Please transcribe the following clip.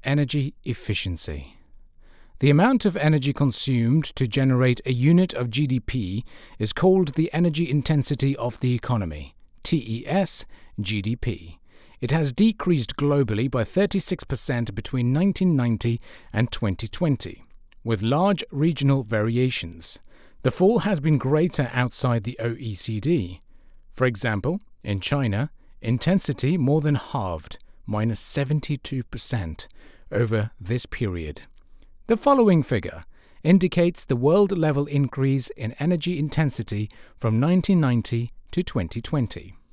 energy efficiency. The amount of energy consumed to generate a unit of GDP is called the energy intensity of the economy, TES GDP. It has decreased globally by 36% between 1990 and 2020, with large regional variations. The fall has been greater outside the OECD. For example, in China, intensity more than halved, minus 72%, over this period. The following figure indicates the world-level increase in energy intensity from 1990 to 2020.